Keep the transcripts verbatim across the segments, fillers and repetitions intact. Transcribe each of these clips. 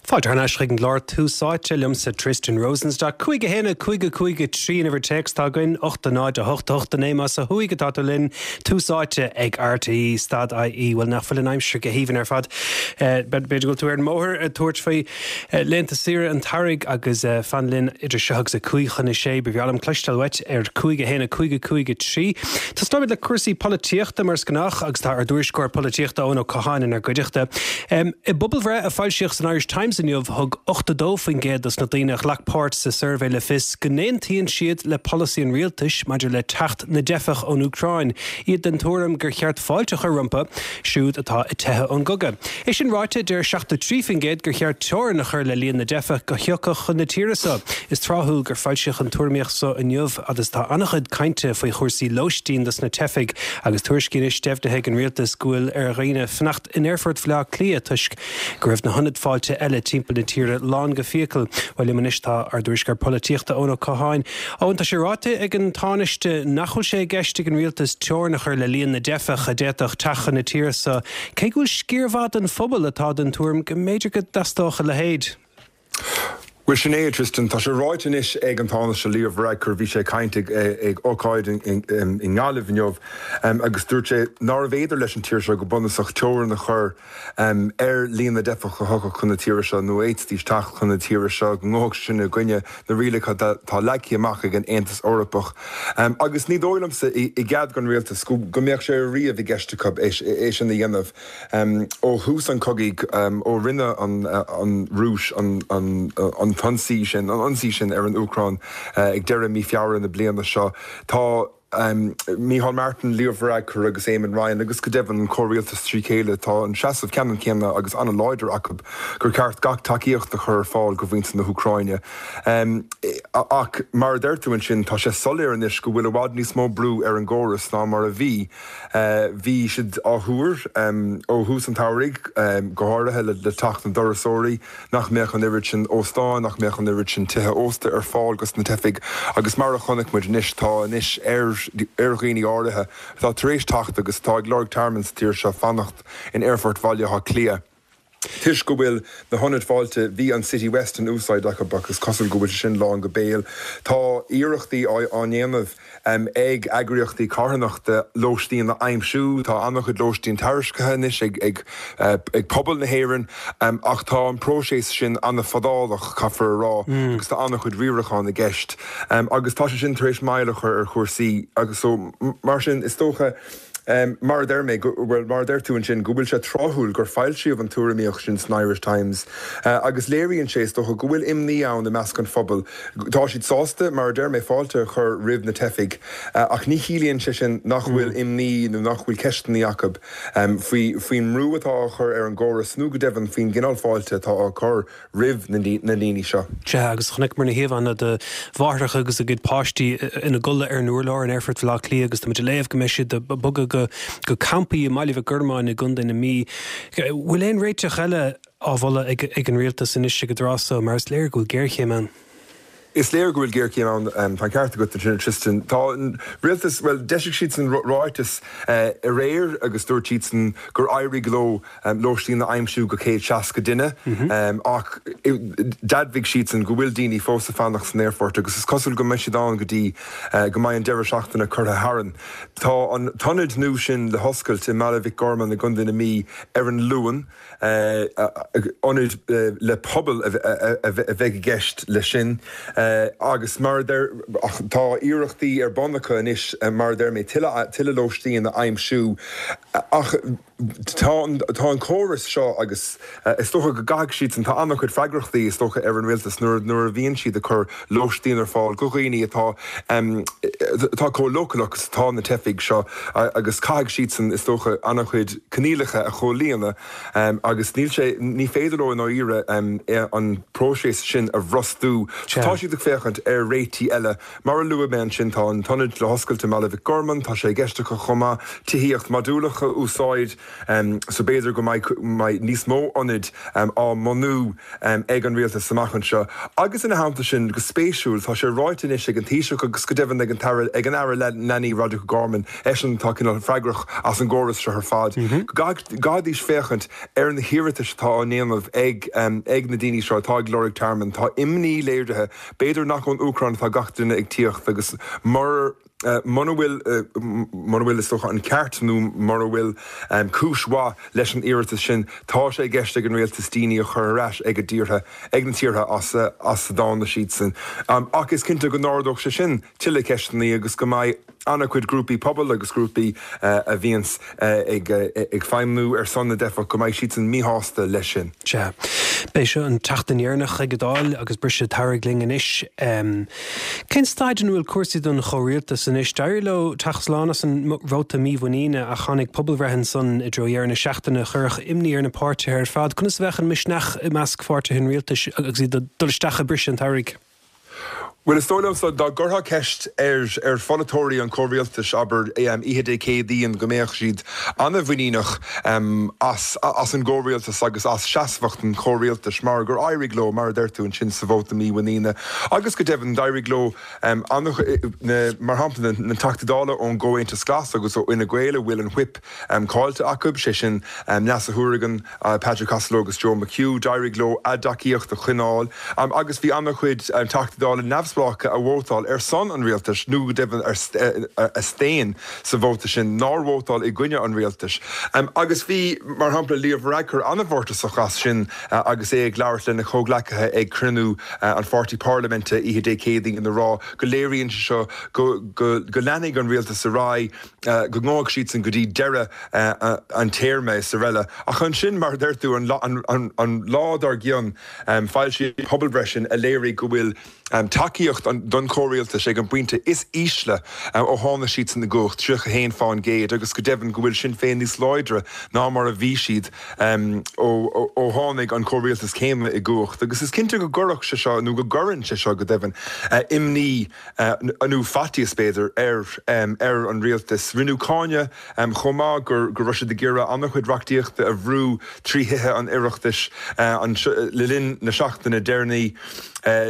Fáiltear náisrígan glár túsáite liomsa Tristan Rosenstock chuige héna chuige chuige trína bhar text tágain ochta náid a hochta ochta némas a chuige táta linn túsáite ag R T E stad I E bhfuil nach fuil aimsir go híhann ar fad beidir go tú ar an móthir a tuairt faoi lenta sira an tairg agus fan linn idir seach sa chuigchan na sé bhíalam cloistal wet ar chuige héna chuige chuige trí. Tá stáid le cuasaí polítíochta mar scanach agus tá ar dúirscóir polítíochta ón ó caháin ar goideachta. I bubalhre a fáilseach san Irish Times in jobh thug ochta dófin géad as na daoine Lackport sa survey le fis gnéontaíonn siad le policy an rialtais maidir le techt na defach ón Ucrain. Iad den túram gur cheart fáilteach a rumpa siúd atá i tethe ón goga. Is sin ráite deir seachta trífin géad gur cheart teir na chuir le líon na defach go thiocach chun na tíiresa. Is tráthúil gur fáilseach an túrmaíoch sa in jobh agus tá annachad cainte faoi chóirsaí lóistín das na tefig agus tuairiscínis defdathe an rialtas gúil ar riine fnacht in Erfurt flá clia tuisc gur raibh na hundred fáilte eile timppla na tíre lán go fiacail bhfuil limanistá ar dúiscar polítíochta ón ó caháin. Áin tá sé ráite ag an tánaiste nachhuil sé gceiste an rialtas teir na chuir le líon na defach a déach techa na tíiresa. Cé gúil scíorhvad an phobal atá den túrm go méidir go dastácha le héad? Well, Sinead, Tristan, tá sé ráit inis ag an tána se líomh raig chur bhí sé cainte ag ócáid in ngáileh inniuh agus dúirt sé ná a bhéidir leis an tíir se go bunasach teir na chur ar líon na defach go thucha chun na tíir se nó éittí teach chun na tíir se ngóg sin na gcuine na rialacha tá leici amach ag an Aontas Eorpach. Agus ní dóilamsa i gcead gan rialtas go mbeadh sé riamh i gceiste cub é sin na dhéanamh ó thús an cogaigh ó rinne an rúis an tansí sin, an ansí sin ar an Ucrain ag deire mí fear na bliana seo. Tá Um, Mícheál Martin Leomhraig chu agus Éamon Ryan agus go devan an choiríaltas trí chéile tá an seasamh ceann céanna agus anna láidir acu gur ceart gach takeíocht a chur fáil go bhhaint na Ucraine. Um, ach mar deirtuin sin tá sé soléir inis go bhfuil bhád níos mó brú ar an ggóras ná mar a bhí. Bhí siad áthúir ó hús an tairigh go háirithe le tacht an dorasóirí nach méach an irid sin óstáin nach méach an irid sin tithe ósta ar fáil gus na tefig agus mar a chonig muid níos tá níos air Erghíní áirithe tá taréis tacht agus tá glóg tarmans tíir se fannacht in Erfurt Valja ha clia. Tiis go bhfuil na hundred fáilte bhí an City West an úsáid lecha agus cosal go bhfuil sin lá go béal. Tá iirechtaí ánéanamh ag agriochtaí carnachta lóistíon na aimsú, tá annach chud lóistíon tairiscathe ag ag ag pobl na héireann ach tá an próséis sin anna fadálach caafar rá agus tá annach chud riarachán na gceist. Agus tá sé sin tar éis maileachar ar chóirsaí agus so mar sin is tócha Um, mar der me well mar der tú an sin gohfuil se trothúil gur fáil siomh an túraíoch sin san Irish Times uh, agus léiríonn sé do go bhfuil imní ann na measc an phobal tá siad sásta mar der mé fáilte chur ribh na tefig uh, ach ní hílíonn sé sin nach bhfuil imní nó nach bhfuil ceistní Jacob um, faoin mrúatá chur ar an ggóras nó go devan faoin gginál fáilte tá á chur ribh na daoine seo. Te agus chunig mar na héamh de bharrach agus a gcuid páistí ina gculla ar nuair in Erfurt Flá Clí agus tá muid léamh go meisiad de bugad go go campaí mailíh gurmáin na gunda na mí. Bhfuil éon réiteach eile ábhla ag an rialtas in isise go drásá mar is léir go ggéirché man. Is léir gohfuil géir céim an tá ceartta go sin Tristan. Tá rialtas well deisiigh siad san ráitas i réir agus dúirt siad san gur éirí gló lóistíon na aimsú go céad seas go duine ach dadmhíh siad san go bhfuil daoine fósa fannach san Airfort agus is cosúil go me siad an go dtí go mbeidh an deireadh seachtainna curtha haran. Tá an tonid nó sin le hoscailt i Malavik Gorman na gunda na mí ar an luan onid le pobl a bheith gceist le sin Uh, agus mar der tá iirechtaí ar bonnacha inis uh, mar der mé tiile lóistíon na aimsú ach tá an chóras seo agus uh, is tócha go gaag siad an tá annach chud freigrachtaí is tócha ar an rialtas nuair nuair a bhíonn siad a chur lóistíon ar fáil go dhaoine atá um, tá có localachas tá na tefig seo uh, agus caag siad san is tócha annach chud cnílacha a cholíana um, agus níl sé ní féidirló in áíre um, an próséis sin a bhrostú. Tá siad féchant ar réití eile mar an luaben sin tá an tonid le hoscailte Malavik Gorman tá sé gceiste go chuma tííocht madúlacha úsáid um, so béidir go mai níos mó anid um, á manú um, ag an rialtas samachchan seo. Agus ina háanta sin go spéisiúil tá sé ráitin is ag an tíise go go devan ag an tar ag an air le naní radio Gorman é sin tá cin freigrach as an ggóras se ar fad. Gadís féchant ar an hiiritas tá á néamh ag um, ag na daoine seo tá glóric termman tá imní léirdethe béidir nach an Ucrain tá gachtainna ag tíocht agus mar Uh, Monowil uh, Monowil is toch an ceartnú Monowil um, cúsá leis an iiritas sin tá sé gceiste an réaltas daoine a churáis ag a ddíortha ag na tíortha as as dána siad san. Um, ach is cinnte go nárdóch se sin tiile ceistenaí agus go maiid anna chuid grúpaí pobl agus grúpaí uh, a bhíons uh, ag, uh, ag feimnú ar sonna defa go maiid siad san míhásta leis sin. Tja, béis seo an tachtaníarnach ag godáil agus brise tarigling in isis. Um, Cén staidin bhfuil cuasaí don choiríaltas in isis Dairlo tachslánas an bhóta míhhaíine a chanig poblbrehan son i droíar na seachtainna church imníar na páirte ar fad. Cunas bheitchan misneach i measc fáirte hin rialtas agus í dulsteach a brise an tarig. Well, is tóilm so da gurtha ceist ar ar folatóirí an córialtas aber um, I H D K D an goméach siad anna bhuiínach um, as, as an gcórialtas agus as seasfacht an córialtas mar gur airigló mar d'irtú an sin sa bhóta míhaíine. Agus go devan dairigló um, mar hampla na tachtadála ón ggóhaintas glas agus ó ina gcuile bhfuil an whip um, cáilte acub sé sin um, Neasa Hourigan, uh, Patrick Costello agus Joe McHugh, dairigló a daciíocht a chuináil um, agus bhí anna chuid um, tachtadála nefs Blaka a bhótáil ar son an rialtas nó devan ar a stéin sa bhóta sin ná bhótáil I gcuine an rialtas. Um, agus bhí mar hampla Líomh Varadkar anna bhórtas a chas sin uh, agus é ag leabhart lena chóghlacathe ag crunnú uh, an forty Parliamente I H D K D in na rá go léiríonn seo go go go leanaigh an rialtas a rá uh, go ngág siad san go dtí deire uh, uh, an téirme sa réile. A chun sin mar d'irtú an, an, an, an lád ar gcionn um, fáil siad poblbreisin a léirí go bhfuil Um, takeíocht an don córialta sé an buinte is ísle um, ó hána siad san na gocht tríocha héin fáin géad agus go devan go bhfuil sin féin níos leidre ná mar a bhí siad um, ó, ó, ó hánig an córialtas céime I gocht. Agus is cinnte go gurach se seo nó go gorann se seo go devan uh, imní uh, anú fatíos béidir ar um, ar an rialtas rinú cáine um, chomá gur gur ruise de gira anna chuid reachtaíochta a bhrú tríthe an iireachtas uh, an le linn na seachtainna déirnaí Uh,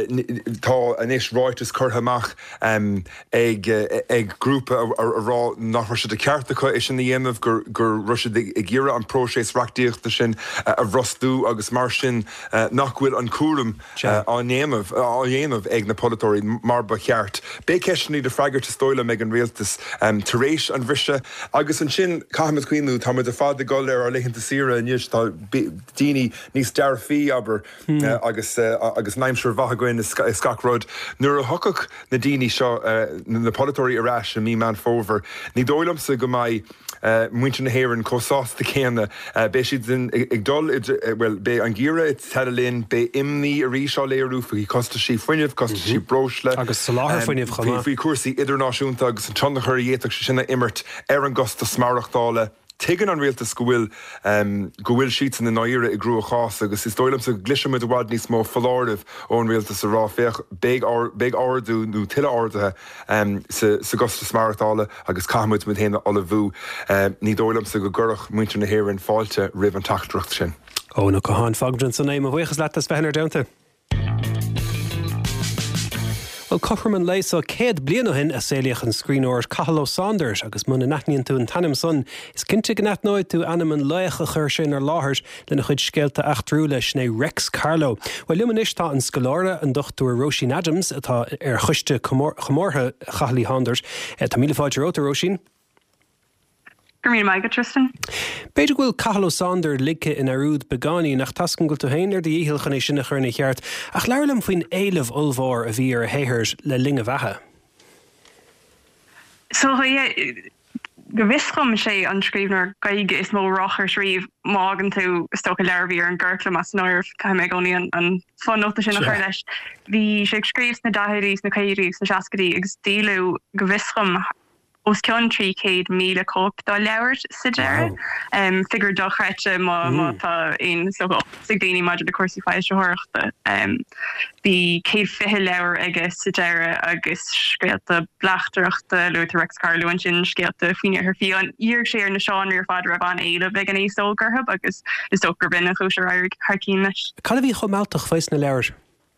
tá an is ráitas chuthaach um, ag, uh, ag grúpa a rá nach ruise de ceartacha is sin dhéanamh gur gur ruise i ggéire an próséis reachtaíochta sin uh, a rostú agus mar sin uh, nach bhfuil an cuaram uh, á néamh á dhéanamh ag na polytóirí mar ba cheart. Bé ceisinaí de freigar te stoile me an rialtas um, taréis an bhrise agus an sin caiimiid cuioinú tá de fád goil ar leichanta sira níos tá daoine níos dear fí aber hmm. uh, agus uh, agus naimseir goin is Scackrod nuair a thucach na daoine seo uh, na polytóirí arás a mí man fóver. Ní dóilamsa go maiid uh, muinte na héireann cósásta céanna uh, bé siad ag dul well bé an ggéire it tedalinn bé imní a rí seo léirú faí costa sí foiineh costa sí brosle agus sa láthair foiineh chumá. Bhí cuasaí idirnáisiúnta agus an tonnachar dhéach sinna immert ar an gosta smarachtála. Tegan an rialtas go bhfuil um, go bhfuil siad in na náire I grú a chás agus is dóilam sa gliisiid a bhd níos mó falláirdah ón rialtas a rá féch big ardú nó tiile ádathe um, sa, sa gosta smartála agus caiimiid mu héna ola bhú um, ní dóilam sa go gurach muinte na héireann fáilte rih an tachtracht sin. Ó nó go háin fagdran san éim a bhuichas leat as bhenar deanta. Well, Cochraman leis ó céad bliana hin a séliach an scríóir Cathal Sanders agus muna naithníonn tú an tanim son is cinnte go nathnóid tú anam an leiach a chur sin ar láthairs lena chuid scéalta achtrú leis né Rex Carlo. Well, lumanis tá an scoláire an dochtú Roisin Adams atá ar chuiste chomórtha Chathailí Sanders. Tá míle fáilte róta Roisin. Gurmín Maiga Tristan. Beidir bhfuil Cathal Sanders ligge in arúd begáí nach tascan goil tú héin ar de íhilchan é sinna chuirna cheart ach leirlam faoin éileh olmhór a bhí ar héirs le linge bhethe. So go bhiscom sé an scríbnar gaige is mó rachar sríomh mágan tú stocha leirbhí ar an ggurtlam as nóir caiim ag gcóí an fannóta sin nach chuir leis. Bhí sé scríbs na dathirís na caiirís na seacadí agus díliú go bhiscom os country céad míle cóp dá leabhart sa deire. Um, figur dochreite má má tá in so sig daoine maidir de cuasaí fáilte um the céad fiche leabhar aige sa deire agus scéalta blachtarachta Luther Rex Carlo an sin scéalta faoine ar fiú an ír sé ar na seán ar fáidir a ban éile ag an éógarthb agus is tógur bin a chúisir Harcín leis. Cad a bhí chomáilteach fáis na leabhar?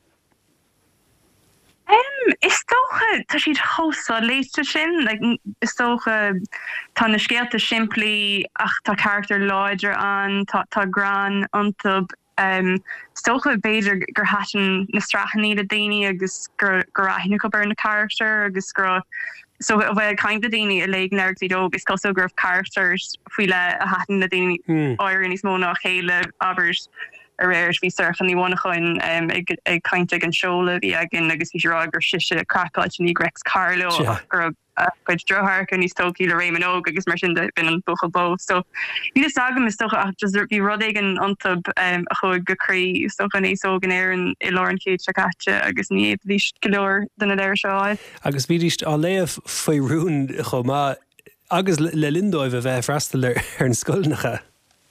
Um, is tócha tá siad hósa léiste sin, like, is tócha tá na scéalta siimplí ach tá character láidir an, tá, tá gran antub, um, is tócha beidir gur hatan na strachaní a daoine agus gur raithna go bar na character agus gur so bhfuil kind of daoine a le neirtí dó is cosú gur characters fuile a hatan na daoine áir níos mó nach chéile abers a réir bhí suchan ní bhna chuin ag cainte an seola bhí agin agus bhí rá gur siise craáid ní Rex Carlo gur chuid drothar chu níos tóí le réman óg agus mar sin bin an bucha bó. So ní is agam is stocha ach just bhí rud an antab a chuid gorí stochan ééis ógan éir an i lárin chéad se caite agus ní éh líist goir duna léir seáid. Agus bhíist á léamh faoi rún chomá agus le lindóibh a bheith freistal ar an scoilnacha.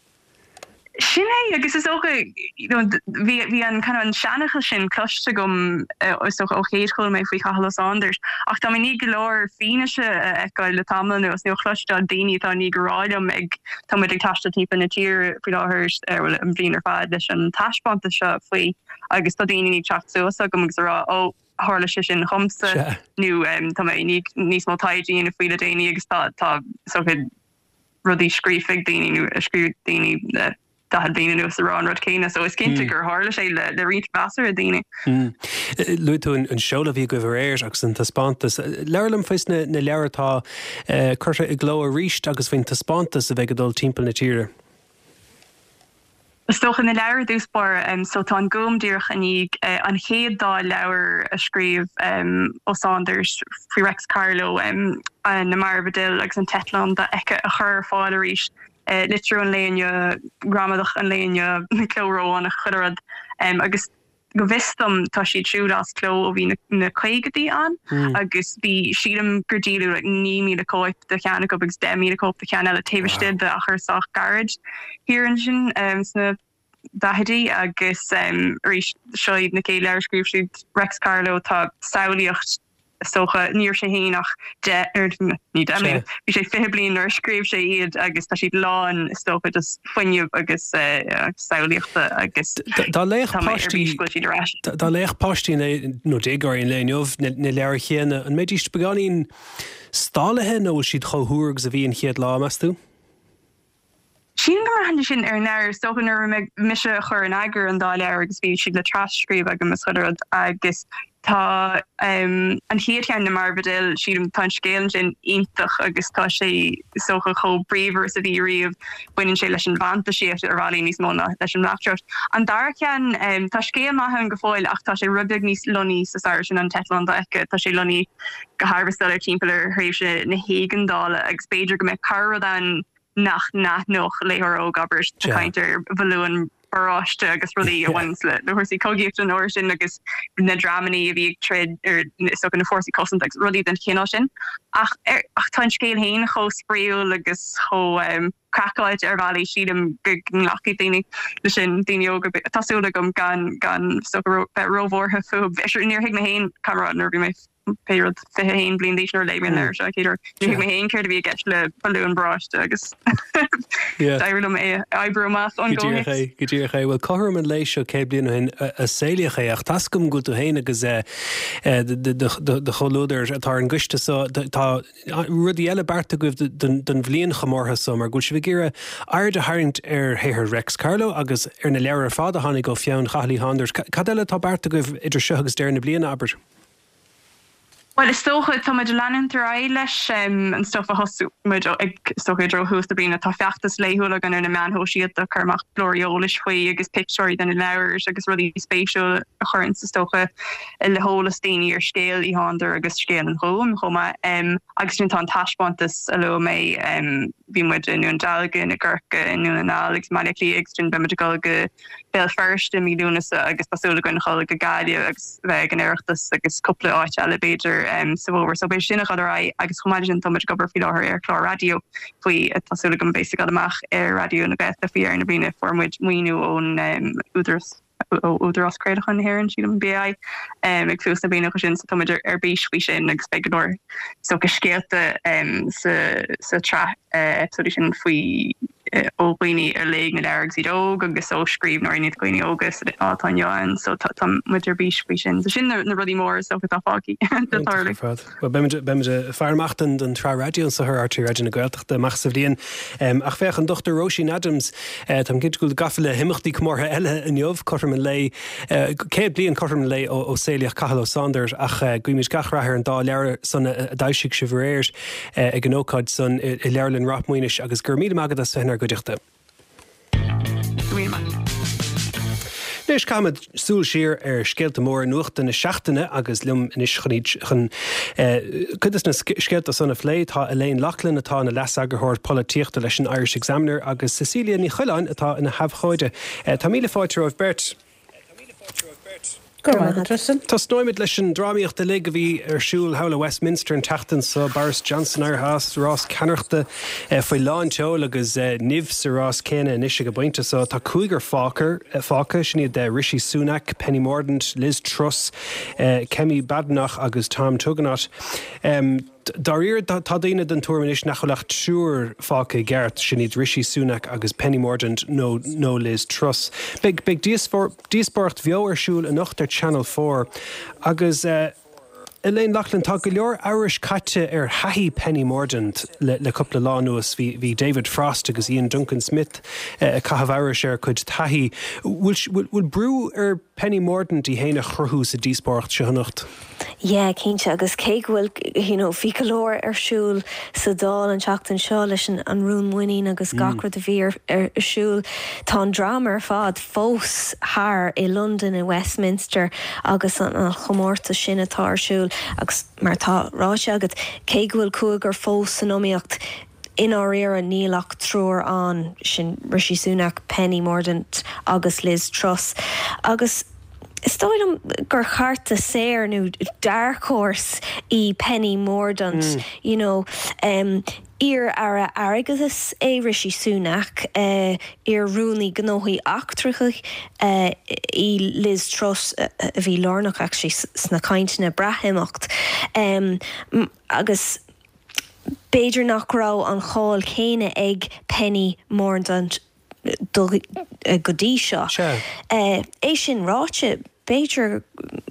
Sinné agus is ook wie an kind an seannachel sin cluchte gom is ook ook héerskool mei fri chalas anders. Ach dat my nie geloor finesche ekka le tamlen was neo cluchte a déni an nie geraidom ag tam ik tachte type na tier fi hurst er wel een bliner fa an taspante se foi agus dat déni nie chat so gom ik ra oh hále se sin chomse nu tá ní nís má taidí a fuiile déine agus tá so rudí scrífig déine nu a scrú déine da had been in the run rod céine, so is cinnte gur hála sé le le rit basar a daine. Luú an seola bhí go bhar éir agus an taspántas. Leirlam fis na leabhartá chuirte i gló a ríist agus bhain taspántas a bheith godul timppla na tíre. Stoch in de leabhar dúspóir um, so tá an gomdíoch anig uh, an chéad dá leabhar a scríomh um, os Anders fri Rex Carlo um, na Marbadil agus an Tetland da ecce a chur fáil a ríist. Uh, Litru an léine gramadach an léine na clóró an a chudarad um, agus go bhistam tá siad siúd as cló ó bhí na chuigetí an mm. agus bhí siadam gurdíú like, ní míle cóip de cheanna go agus de míle cóip de cheanna le taobhiste de a chursach garage hir an sin um, sna dahadí agus um, ríis seoid na cé leir scríb siad Rex Carlo tá saoíocht socha níor sé héach de er ní de vi sé fi blin er skrif sé iad agus tá siad lá stocha just foiineh agus saoíochtta agus Tá léich pastí nó dégarín leomh na leir chéanana an méidirist beganín stálathe nó siad chothúg a bhíon chiad lá meú? Sin go han sin ar neir stogan ar mise chur an aiger an dá leir agus bhí siad le trascríb agus chudad agus tá um, an hiad na Marbadil siad tá scéalan sin iontach agus tá sé socha cho bríomhar sa bhí riomh buinn sé leis an bhaanta siad ar bhálí níos móna leis an nachteocht. An dar cean um, tá scéal maithe an go fáil ach tá sé rubbeag níos loní sa sair sin an Tetland aice tá sé loní go harbhstal ar timpplair thréimh se na hégandála agus beidir go me carrad an nach nach noch léhar ó gabers te kainter valúan baráiste agus rudí a bhainsled. Le thuirí cogíocht an origin sin agus na dramanaí a bhí tred ar so na fórsaí cosint agus rudí den chéá sin. Ach er, ach tá scéal héin cho spríúil agus cho um, craáid ar bhí siadm go nglaci daine le sin daine óga tasúla gom gan gan so róhórtha fu isir níor hiic na héin camera nar bhí mé Peirad fi hain blin déisnar leibrin there se céidir nu mé héin ceir bhí get le balún braiste agus dairlumm é ebrú más an Godíché bhfuil chom an lééis seo cé bliana hin a saoíocha ach tascom go tú héine agus de cholóidir atá an guiste tá rudí eile berta goibh den bblion chamórtha so mar gúil si bh gíire air de haint ar héthir Rex Carlo agus ar na leabhar fád a tháinig go fiann chalí Handers. Cad eile tá berta goibh idir seo agus déir na bliana aber? Well, is stocha tá muid leanann tar leis an stofa hosú muid ag stocha dro hústa bína tá feachtas léúla gan na meanthó siad a chumach gloriolis faoi agus picturí den leir agus rudí spéisiúil a chuann sa stocha le hólas daoine ar scéal í háidir agus scéal an chóm chuma agus sin tá taispantas a le mé bhí muid nu an dalga na ggurcha nu an Alex Malachlí agstrin be muid go go bell first i míúna agus basúla gon chola go gaiile agus bheith an airachtas agus coppla áit eile beidir um, sa bhór, so bé sinna chud ra agus chumáidir toid gobar fi láthir ar chlár radio faoi tasúla go basic amach ar radio na best a fi ar na bíine formid muoinú ón um, údras údras creidechan héann siad an B I um, ag fiús na bíine chu sin sa toidir ar bís fao sin ag spegador so go scéalta um, sa, sa tra uh, episódí sin faoi óghoine ar le na leireg siad óg agus ó scríb nó iad goine ógus átáin so tam muidir bís fao sin so sin na rudí mór so go táfáí beimiide fearmachtan den tra radio sa th artí radio na Gaeltachta mach sa bhblion ach bheith an dochtar Roisin Adams tam gid goil gafile himimechtí mórtha eile in jobh chum an lei cé blion chum an lei ó Céliach Cathal Sanders ach guimiid gachrathir an dá leir san daisiigh si bhréir ag an ócáid san i leirlinn rapmuoinis agus gur míad agad a sanar go diachta. Nes kamad súl siir ar scéalta mór nuachta na seachtaine agus lum inis chuníd chun chudas na scéalta sanna phlé tá Elaine Loughlin atá na leas agurthir políochta leis an Irish Examiner agus Cecilia Ní Chuileáin atá ina habhchoide. Tá míle fáitir ó Bert. Tá snoimid leis an dráíocht de le go bhí ar siúil hela Westminster an teachtain sa Boris Johnson ar has rás canachta foioi láin teol agus nimh sa rás céine inis go bainte so tá cúigar fácar fáca sin de Rishi Sunak, Penny Mordaunt, Liz Truss, Kemi Badenoch agus Tom Tugendhat. Um, Daríir tá daine den tuairminis nach chulacht siúr fáca gceart sin iad Rishi Sunak agus Penny Mordaunt nó nó Liz Truss. Big big díosport bheo ar siúil a nachtar Channel four agus uh, Elaine Loughlin tá go leor Irish caite ar haithí Penny Mordaunt le, le coppla lá nuas hí David Frost agus Ian Duncan Smith uh, a cathah Irish ar chud taithí. Bhfuil brú ar Penny Mordaunt í héine chorthú sa díosport se hanacht? Yeah, cínte agus cé bhfuil you know, fi golóir ar siúil sa dáil an teachtain seo leis an rún muoín agus gacra a bhí ar siúil tá an drama ar fád fós thar i London i Westminster agus an chomórta sin atá ar siúil agus mar tá ráise agat cé bhfuil cúigar fós san nóíocht in our era nílach trúr an sin Rishi Sunak, Penny Mordaunt agus Liz Truss agus Stoilm gur charta séir nó dark horse í Penny Mordaunt, mm. you know, um, Ir ara aragus é Rishi Sunak, uh, ir rúni gnóhi achtrach uh, í Liz Truss a uh, bhí lornach actually sna kaintna brahimocht. Um, agus Beidir nach rá an cháil chéine ag Penny Mordaunt godí seo. É sin ráte Beidir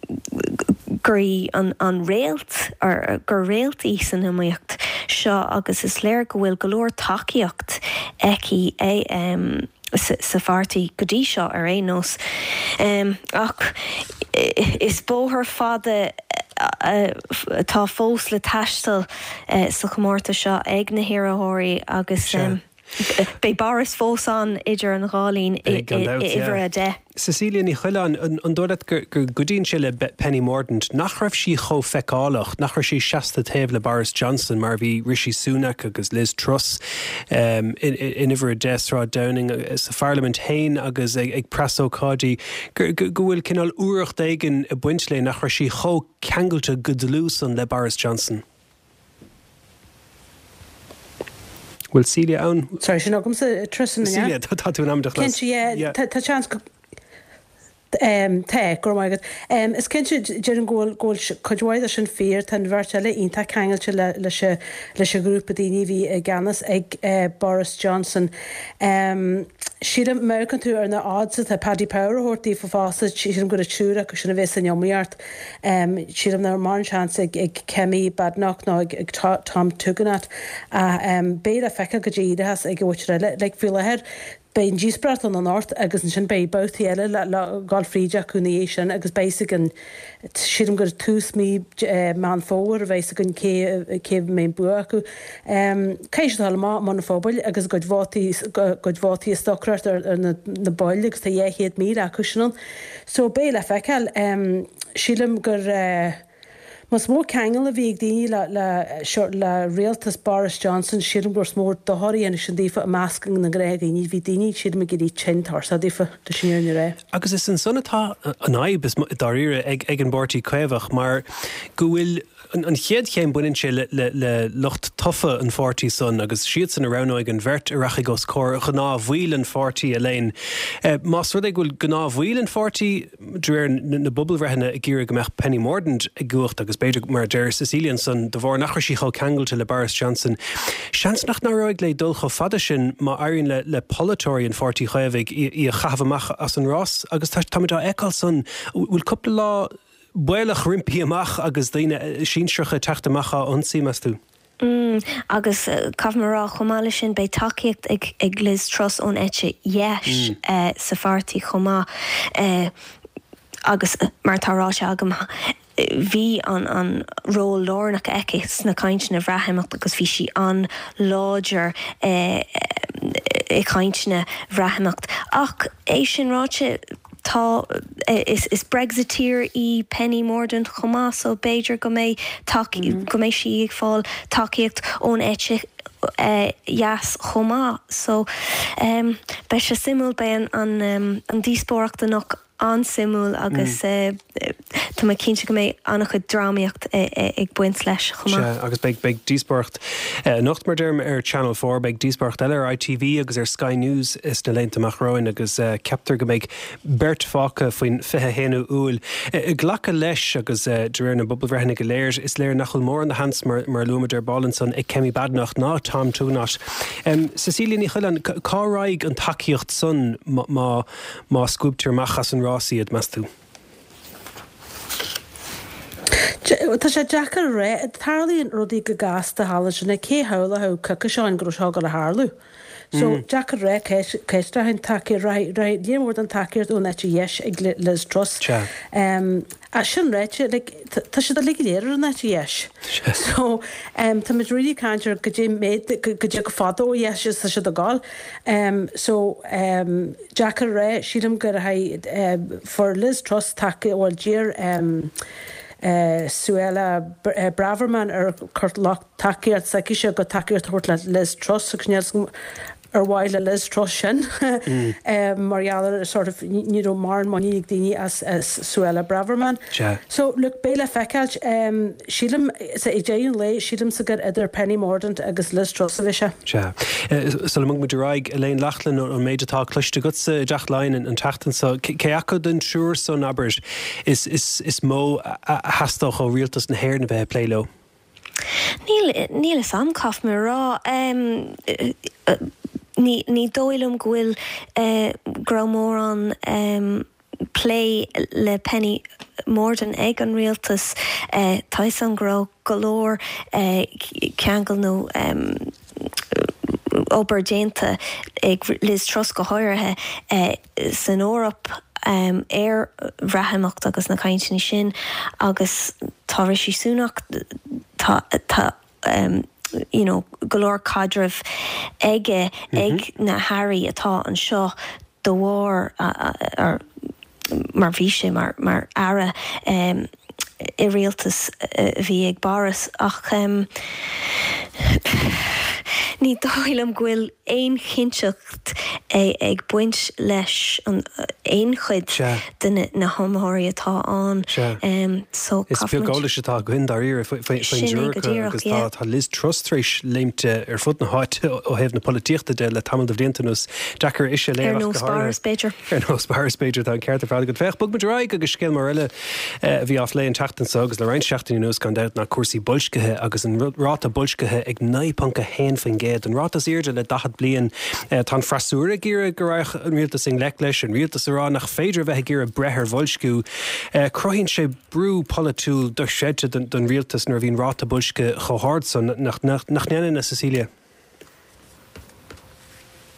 gurí an, an réalt ar gur réaltaí san imíocht seo agus is léir go bhfuil golóir takeíocht eici é um, sa fartaí godí seo ar é nós. Um, ach is bóthar fada Uh, tá fós le taistal uh, sa chomórta seo ag na hirathirí agus um, Bei Boris fós an idir an gálín iver a de. Cecilia Ní Chuileáin an dóiread gur godín se le Penny Mordaunt nach raibh sí cho feicálacht nach raibh sí seasta taobh le Boris Johnson mar bhí Rishi Sunak agus Liz Truss um, in, in iver a desrá Downing sa Parliament hain agus ag, ag presócádí go bhfuil cinál uacht éigen a buint le nach raibh sí cho ceangailte go dlúsan le Boris Johnson. Well, Celia own. Sorry, she not comes to trust in the Celia, tá tú am Can't she? Yeah, tá chance. Um, te, go my God. Um, is can't you during goal goal codwide a sin fear tan virtually in ta kangal to le le le le group di ni vi Ganas ag uh, Boris Johnson. Um, she'd American to earn the odds that Paddy Power horty for fast. She's going to chura because she knows in your yard. Um, she'd have no more chance ag ag Kemi Badenoch no ag Tom Tugendhat. Uh, um, beida fecka gajida has ag watch like feel ahead. Bei an díosbrat an an ort agus an sin bei bouti eile le gáil fríide chunaí sin agus basic an siadm gur tús mí man fóir a bheits an céh mé bu acu. Céis tal má man fóbail agus goid bhátaí stocrat ar na bail agus tá dhéchéad mí acu sin. So bé le feiceil sílam gur Mas mór kegel a bhíag daoine le, le, le réaltas Boris Johnson siad gur mór dothíana sin ddífa a meascang na gréige ní bhí daoine siad me gurí tintar sa ddífa de sin ré. Agus is an sonnatá an aib is daríire ag, ag an bortí cuimhach, mar go bhfuil an chéad chéim buinn sé le, le, le locht tofa an fortí son, agus siad san aránoig an bhirt aracha gos cór gná bhhuiil an fortí a léin. Uh, Más rud ag bhfuil gná bhhuiil an fortí dréir na bubbelrehanna a gíra gomeach Penny Mordaunt ag guacht agus beidir mar deir Cecilian son de bhór nachir sí chá cangailte le Boris Johnson. Seans nach ná roiig le dul cho fada sin má airíonn le, le polatóirí an fortí chaimhigh i, i a chahamach as an Ross, agus tá tamidá eáil son bhfuil coppla lá builech rimpi amach agus daine sínsreacha teachtamachcha ansaí mas tú. Mm, agus uh, cafmará chomáile sin bei takeíocht ag, ag Liz Truss ón éite yes mm. uh, sa fartaí chomá uh, agus uh, mar tárá se agam bhí an, an ró lórnach eice na caintena bhreathaimeach agus bhí si an láidir uh, i caintena bhreathaimeacht. Ach é sin ráte tá is, is Brexiteer í Penny Mordaunt chomá so Beidir go mé mm. go mé si ag fáil takeíocht ón éite uh, yes chomá so um, bei se simúl bei an, an, um, an díspóachtanach an simúl agus mm. uh, tá mai cínte go mé annach chu drámaíocht ag buint leis chumá. Agus beag beag díspócht uh, nocht mar derm ar Channel four beag díspócht eile ar I T V agus ar Sky News is na leint amach roin agus uh, captar go méid Bert Fáca faoin fithe héanú úil. Uh, Ghlacha leis agus uh, dréir na bubbelhrehanna go léir is léir nachil mór an na hans mar, mar Lúmadar Ballinson ag Kemi Badnach ná Tom Túnás. Um, Cecilia ní chuileán cá raig an takeíocht son má má scúbtar machchas an rásiad mas tú. Tá sé Jackar ré tarlaíon rudí go gas de hála sinna cé hála ha cucha seáin gro seá go a hálú. So mm. Jackar ré céistra hen takeir líonmór an takeir ón éte yes ag Liz Truss. Um, a sin réite tá sé a ligléir an éte yes. So um, tá mid rilí cantir go dé méid go dé go fada ó yes is sé a gáil. Um, so um, Jackar ré sílam gur ha uh, for Liz Truss take bhil dír um, Uh, Suella uh, Braverman ar curt lach takeíart sa se go takeíart thuirt le Liz Truss a cnéal ar bhaile Liz Truss sin mm. um, Mariala sort of níró mar maníigh daoine as, as Suella Braverman. Yeah. So look béle feiceáilt um, sílam sa i déon lei sílam sa gur idir Penny Mordaunt agus Liz Truss a bhí se. Ja. So le mung mu raig Elaine Lachlan an méidetá cluiste go sa deach lein an tatan so cé acu den siúr son abers is is is mó hastoch ó rialtas na hair na bheith pléilo. Níl níl is amcaf me rá um, uh, uh, Ní, ní dóilm gwil uh, gramór an um, play le Penny Mordaunt ag an rialtas uh, tais an gro golóir uh, ceangal nó um, oberdénta ag Liz Truss go háirithe uh, san Órap um, ar bhreathaimeacht agus na caintní sin agus tá rishi Sunak tá tá um, you know, golóir cadrah aige ag mm-hmm. na Harry atá an seo do bhór uh, uh, mar bhí sé mar, mar ara um, i rialtas uh, bhí ag Boris ach um, ní dóilm gwil éon chinseacht ag buint leis an éon chuid duna na homthirí atá an. Um, so is bhí gála se tá goin daríir faoin dúrcha agus tá tá Liz Truss tríis léimte ar fud na háit ó hebh na políochta de le tamil do bhdiantanús Jackar is sé léir ar nó spáras Beidir. Ar nó spáras Beidir tá ceart a fád go bheith bug muidir agus scéil mar eile bhí áf léon teachtan sa agus le rein seachtaí nús gan deit na cuasaí bolscathe agus an ráta bolscathe ag naippanca héin fan géad an rátas irde le dahad blian tá frasúra gíre go raibh an rialtas in lech leis an rialtas ará nach féidir bheith gíre brethir bholscú croíonn sé brú polytúil do séide don rialtas nar bhíon ráta bolsca chohard son nach neanna na Cecilia.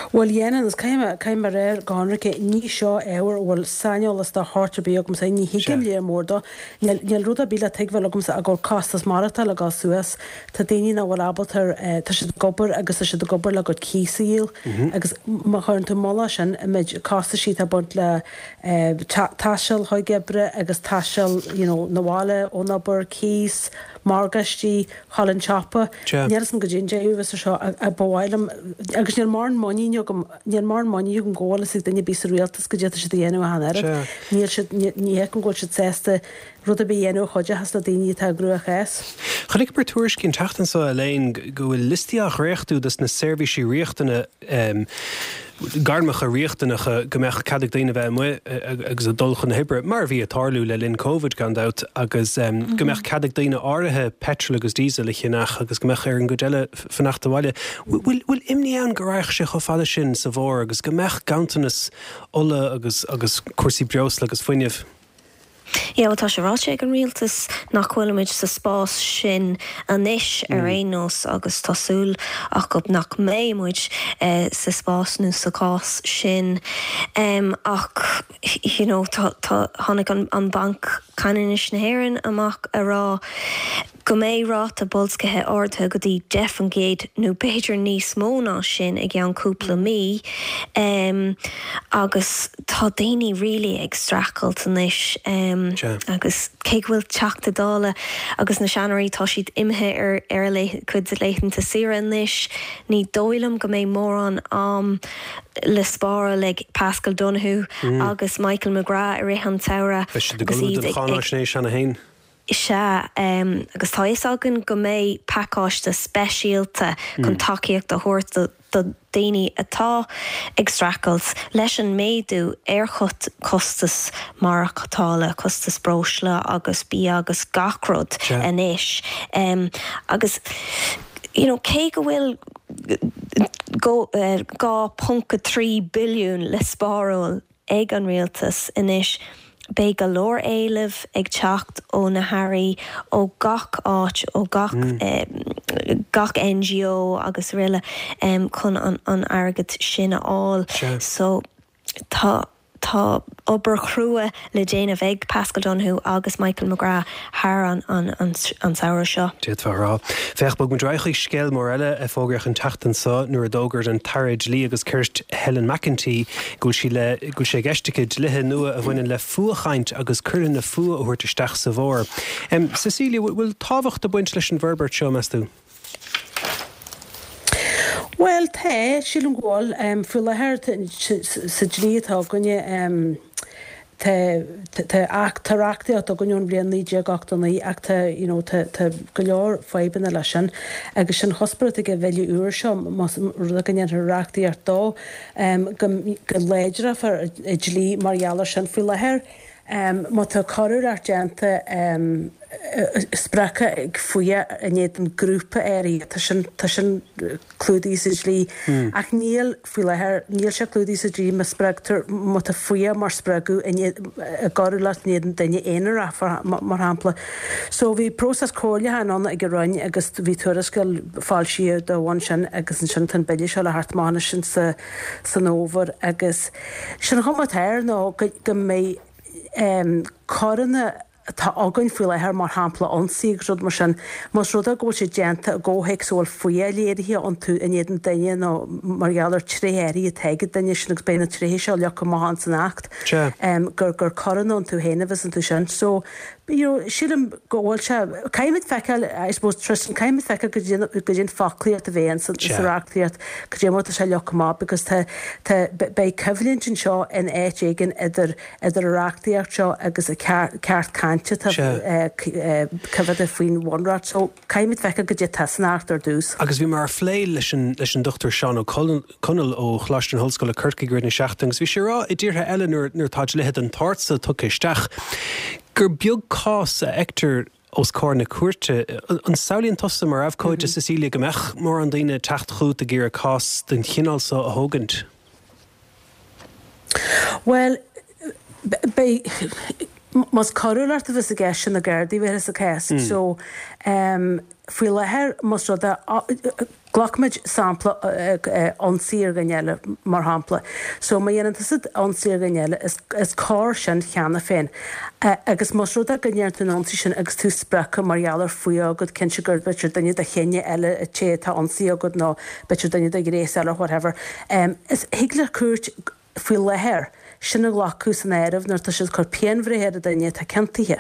Well dhéanaan is caiim réir gána ní seo éhar bhfuil saneolalas de háte bí agam sa ní hiigim léar mórda, Níl rud a bíle teaghfuil agam a gur castas marata le gá suas, Tá daoine na bhfuil abaltar tá si gobar agus si do gobar le go císaíl, agus má chuann tú molla sin imid casta siad a bunt le taiseil chuigebre agus taiseil na bháile ónabar cís, margastí, chalan chapa. Nílas an go djin déú seo a bhhailm agus níl mar maní níl mar maní an gála sig daine bí réaltas go dé si dhéanú a hanara. Níl ní an ggóil si sésta rud a bí dhéanú chuide has na daoine tá grúach és. Chanig bar túris cinn teachtan sa léin go bhfuil listiach réchtú das na servisi riachtainna garmacha riachtainnacha gombeach cadig daine bheith mu agus a dulchan hibre mar bhí a tarlú le linn COVID gandát agus gombeach cadig daine áirithe petrol agus diesel chinach agus gombeach ar an godéile fannachta bhaile. Bhfuil imní an goráich se cho fáile sin sa bhór agus gombeach gantanas ola agus agus cuasí breos agus foiineh. Ja, tá sé ráte an rialtas nach chuimiid sa spás sin anis ar rénos agus tásúl ach go nach mémuid sa spásnú sa cás sin ach tháinig an bank caiinis na hhéireann amach a rá go mé rát a bolscathe ortha go dtí defangéad nó beidir níos móna sin ag an cúpla mí agus tá daoine rilí ag stracailt anis agus cé bhfuil teachta dála agus na seanirí tá siad imthe ar ar chud leitheanta sira anis ní dóilm go mé mór an am le spára le Pascal Donahue agus Michael McGrath a réhan saora agus iad ag chanáisnééis sena hain. Se agus tá is agan go mé pacáiste speisialta chun takeíocht a thuirta do daoine atá ag stracailt leis an méadú airchut costas mar chatála costas bróisle agus bí agus gachrod inis agus cé go bhfuil gá punca trí billiún le spáróil ag an rialtas inis Bé go leor éileh ag teacht ó na Harry ó gach áit ó gach mm. gach N G O agus riile um, chun an, an agad sinna áil. Sure. So tá Tá obair chrua le déanamh ag Pascal Donahue agus Michael McGrath thar an, an, an, an saoire seo. Déad bhrá. Fechbog mun dreichaí scéal mór eile a fógrach an tatan sa nuair a dógart an tarid lí agus Kirst Helen McEntee go sí le go sé geisteid lithe nua a bhainean le fuachaint agus chuann na fua a thuirteisteach sa bhór. Um, Cecilia, bhfuil táhacht a buint leis an Verbert seo meas tú? Well, te, síl an gháil, um, fu lethir sa dlítá gonne um, te ach tarachta a gonneún blian líide gachtaí ach te go leor feibanna lei sin agus sin hospital go bheile úr seo ru gan reachtaí ar dó go léidir ar i dlí margheallar sin fu lethir má tá choir argenta spracha ag fuia a néad an grúpa éirí tá sin clúdaí sa dlí ach níl fuiilethir níl se clúdaí sa dlí me spragtar má tá fuia mar spragu a garú leat néad an daine éanaar a mar hampla. So bhí prósas cóla anna ag roiin agus bhí turas go fáil siad do bhain sin agus an sin tan beile se le hartmána sin sa nómhar agus sin chumatéir nó go mé choranna tá agan fuil lethir mar hampla ansaí rud mar sin mas rud a go sé déanta a ggóhéic sóil fuia léirithe an tú in éan daine nó margheallar tréhéirí a teigad daine sin agus béna tréhé seo le go máhan san acht gur gur choran an tú héanamh an tú sin. So sílim ggóil se caiimid feiceil bós tristan caiimid feiceil go dtíon faclíart a bhéan sanráachtaíart go dé mórta se le má agus bé cyflíonn sin seo in éit éigen idir idir aráachtaíart seo agus a ceart cante cyfad a faoin bhhainráid so caiimid feiceil go dtí tasanacht ar dús. Agus bhí mar phléil leis an Doctor Sean O'Connell ó Chláiste Hallscoil a Kirkigrid na seachtains, bhí sé rá i dtíortha eile nuair táid lehead an tarsa tucéisteach. Gur beag cás a ectar os cá na cuairte an saolíonn tosa mar abhcóide Cecilia go mbeadh mór an daoine techt chuút a ggéar a cás den chinálsa a thugant. Well, mas choúart a bheits a gceis sin na Gardaí bheit a céist, so faoi lethir mas rud a Glachmid sampla ansír ganile mar hapla. So ma dhéanaan sid ansír ganile is cá sin cheanna féin. Agus masrúda gannéart an ansí sin agus tú sprecha marhealar fuí agad cin se gur bitir daine a chéine eile a té tá ansí agad ná bitir daine a grééis eile whatever. Um, is hiigla cuairt fuí lehéir sinna ghlachú san éirih nar tá si chu peanmhréhéir a daine tá centaithe.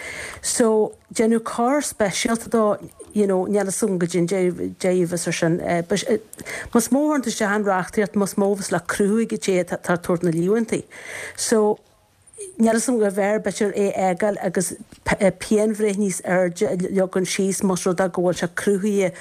So, genú cá speisialta dá, you know, neala sunga gin déivas ar sin. Mas mór an sé hanreachtaíart mas móvas le cruúig i dé tar tuair na líúantaí. So, neala sunga bhéir betir é egal agus peanmhréith níos airde legan síos mas rud a ggóil se cruúthaí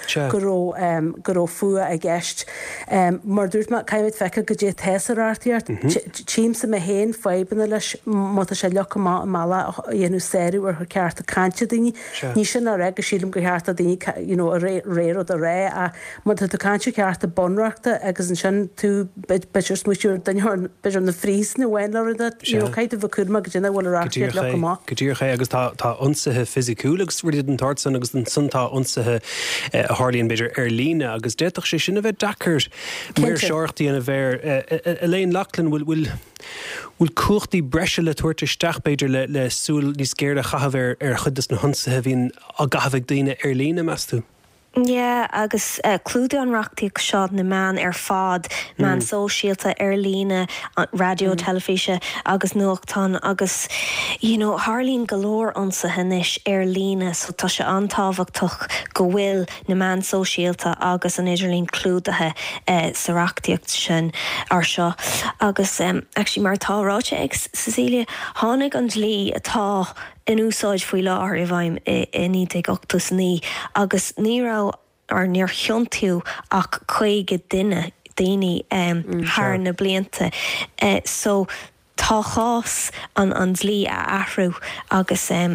goró fua a gceist. Mar dúirt ma caiimid fecha go dé teasarartaíart, tíim sa me héin faibanna leis mata sé lecha mala dhéanú séú ar chu ceart a cante daoine, ní sin a ré go sílim go cheart a daoine réad a ré a mata a cante ceart a bonreachta agus an sin tú betir smuitiúr daine beidir na frísna bhhain le caiit a bhcurma go dhéanana bhfuil arachtaíart lecha má. Go dtíor ché agus tá onsathe fisiciúlagus ruiad an tartsan agus an suntá onsathe a hálíonn beidir ar lína agus déach sé sinna bheith dachar muir seirtaí ana bhéir Elaine Loughlin bhfuil bhfuil cuachtaí breise le tuairte isteach beidir le le súil níos céir a chahabh ar chudas na honsathe bhíon a gahabh daoine ar lína meas tú. Yeah, agus uh, clúda an reachtaí seád na man ar fád, man mm. sóisialta ar lína, radio, mm. telefíse, agus nuachtán, agus, you know, Harlín galór ansa hanis ar lína, so tá se antáhachtach go bhfuil na man sóisialta agus an idirlín clúdathe uh, sa reachtaíocht sin ar seo. Agus, um, actually, mar táráte ag Cecilia, tháinig an dlí atá in úsáid faoi láthir i bhaim i ní ag ochtas ní, agus nírá ar níor cheontiú ach chuige duine daoine um, mm, thar na blianta. Uh, so tá chás an an dlí a ahrú agus um,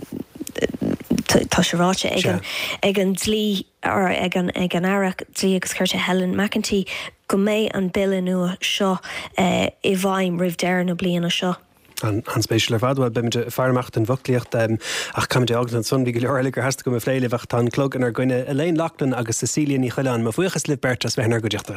tá se ráte ag an ag an dlí ar ag an ag an airach dlí agus chuirte Helen McEntee go méid an bille nua seo uh, i bhaim rih deir na bliana seo. an spéisiúil ar fadhfuil beimide fearmacht an bhoclíocht ach caiimide agad an son bhí go leor gur heasta go fléile bheith tá clog an ar gcuine Elaine Loughlin agus Cecilia ní chuileán má fuchas le Bertas bheithnar go deachta.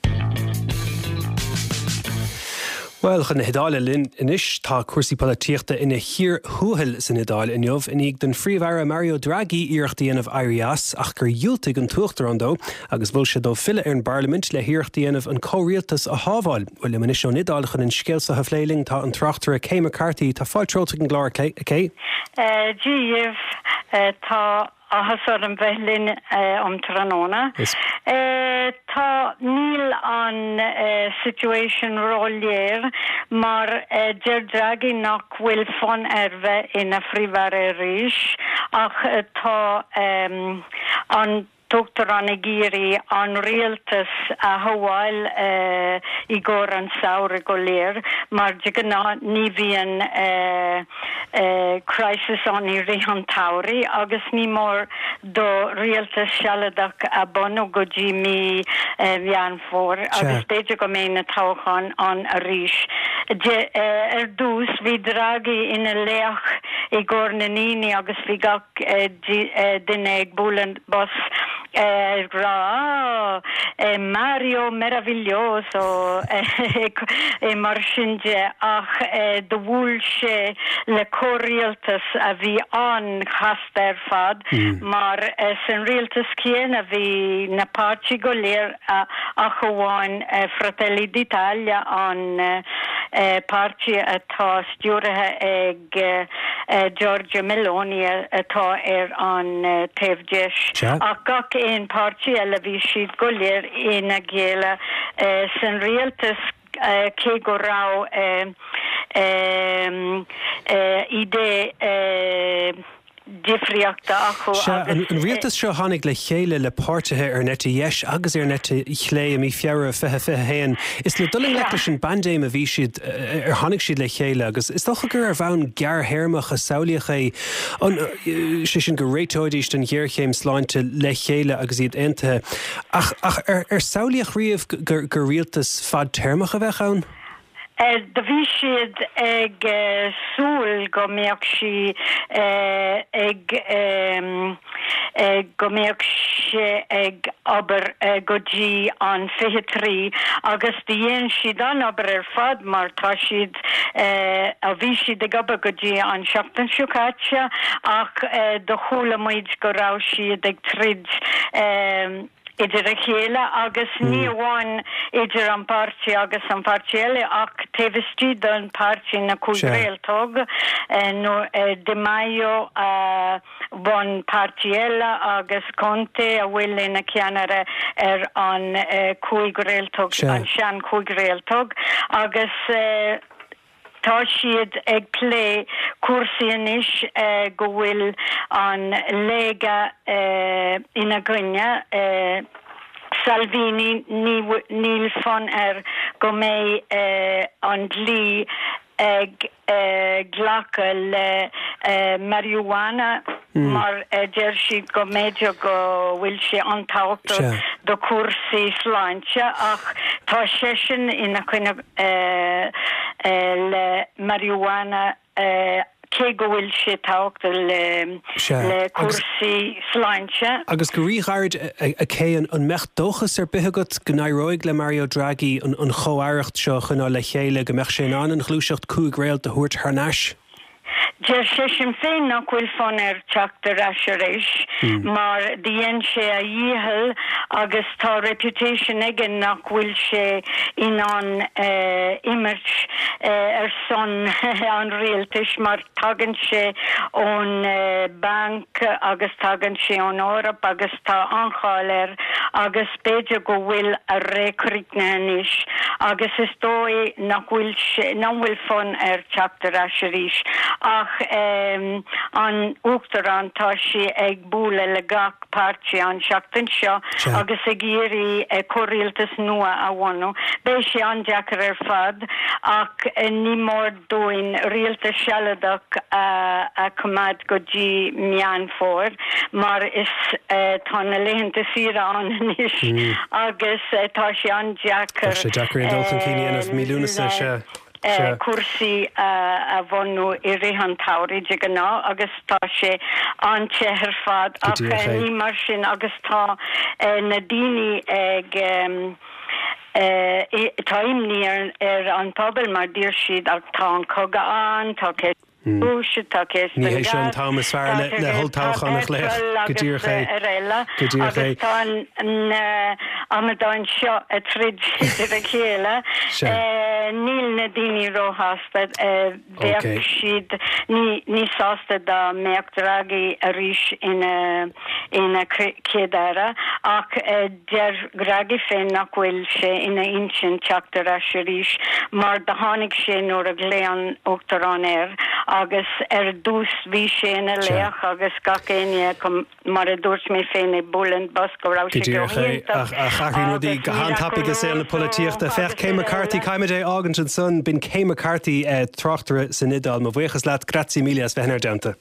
Well, chun na hidáile linn inis tá cuasaí políochta ina thír thuathil san hidáil inniuh inig den phríomhhara Mario Draghi iarachtaíanamh Arias ach gur dhiúltaigh an tuachtar an dó agus bhfuil sé dó fille ar an Parliament le hiarachtaíanamh an córialtas a hábháil. Bhfuil le muis ó nidáil chun an scéalsa a phléiling tá an tráchtar a Kay McCarthy tá fáiltróta an gláir Kay. Díomh tá ahasar an bheithlinn am Tranona. Tá níl an situation róléir mar Ger Draghi nach bhfuil fan erve ina phríomhhara ríis ach tá an Doctor Anagiri an rialtas a hawail uh, i gor an saure go léir, mar digana ní bhíon uh, uh, crisis an i rihan tauri, agus ní mór do rialtas sealadach a bono go dí mi uh, bhean fór, agus beidir go ména táchan an a ríis. De, uh, er dús hí Draghi ina leach i gor na níni agus hí gach uh, uh, duine ag búlan bos Eh, ra eh, Mario meraviglioso eh, eh, mar singe ach eh, de bhúlse le córialtas a bhí an chaster fad mm. mar eh, san rialtas céan a bhí na páirtí go léir a, a choháin eh, Fratelli d'Italia an eh, eh, páirtí atá stiúrathe ag eh, Giorgia Meloni atá ar an eh, taobhdéis ach gach in party a bhí siad go léir ina ggéile uh, san rialtas uh, cé go rá uh, um, uh, idé uh, difriachta acu. An rialtas seo tháinig le chéile le páirtithe ar neta dheis agus ar neta chlé a mí fearra fithe fithe héin. Is le dul leachta sin bandéim a bhí siad ar tháinig siad le chéile agus is docha gur ar bhain gearthéirmach a saoíocha an sé sin go réitóidís den ghearchéim sláinte le chéile agus iad aontaithe. Ach, ach ar, ar saoíoch riamh gur, gur rialtas fad téirmach a bheith ann? Da bhí siad ag súil go mbeadh si ag go mbeadh si ag aber go dtí an fiche trí agus dhéon siad an aber ar fad mar tá siad a bhí siad ag aber go dtí an seachtain siúcáte ach do chúla muid go rá siad ag trid idir a chéile agus mm. ní bháin idir an pártí agus an pártíile ach taobhistí an pártí na cúigréaltóg nó de maio bhain pártíile agus conte a bhfuil ina ceanara ar an cúigréaltóg an sean cúigréaltóg agus tá siad ag plé cuasaíonis uh, go bhfuil an léga uh, ina gcuine uh, Salvini níl fan ar go mé uh, an dlí ag uh, ghlacha le uh, marijuana mm. mar uh, deir siad go méidir go bhfuil si antáachta sure. do cuasaí sláinte ach tá sé sin ina cuine uh, uh, le marijuana uh, cé go bhfuil sé táachta le, le cuasaí sláinte. Agus go ríghard a céan an mecht dóchas ar bithagat go nairóig le Mario Draghi an, an choáireacht seo chuna le chéile go meach sé an an chlúiseacht cúigréal de thuairt thnáis. Deir sé sin féin nach bhfuil fan ar teachtar éis mar dhéon sé a dhíthel agus tá reputation ige nach bhfuil sé in an uh, image uh, ar son an réaltais mar tagann sé ón uh, bank agus tagann sé ón Eorp agus tá anchail ar agus beidir go bhfuil a récríicneis agus is dói nach bhfuil sé nach bhfuil fan ar teachtar éis ach Um, an Uachtarán tá si ag búla le gach pártí an seachtain seo sure. agus ag géirí uh, choiríaltas nua a bhainú. Béis sé an deacar ar fad ach uh, ní mór dóin rialtas sealadach uh, a cumad go dtí meán fór mar is uh, tá na léhananta síra an is mm. agus uh, tá sé an deacar Tá sé deacar an dulchan cíine anamh mílúna sa se Uh, cuasaí uh, a bhainú i rihan táirí de gná agus tá sé antéar fad ach ní mar sin agus tá uh, na daoine ag um, uh, táimní ar, ar an pobal mar dtír siad ach tá an coga an tá cé Búise tá céis ní hééis an Thomas fear le le holtáchannach le go dtír ché go dtír ché amadáin seo a trid idir a chéile níl na daoine róhasta bheadh siad ní sásta dá Mario Draghi a ríis ina ina cédára ach deir Draghi féin nach bhfuil sé ina insin teachtar a sé ríis mar de tháinig sé nuair a gléan Uachtarán air agus ar dús bhí sé ina léach agus gacéine mar a dúirt mé féin é búlan bas go rá sé go Achí rudí gohan tappagus é na políochta fech Kay McCarthy caiimiid é ágan sin son bin Kay McCarthy uh, trochtara san Nidal má bhuichas leat grazie mílias bhenar deanta.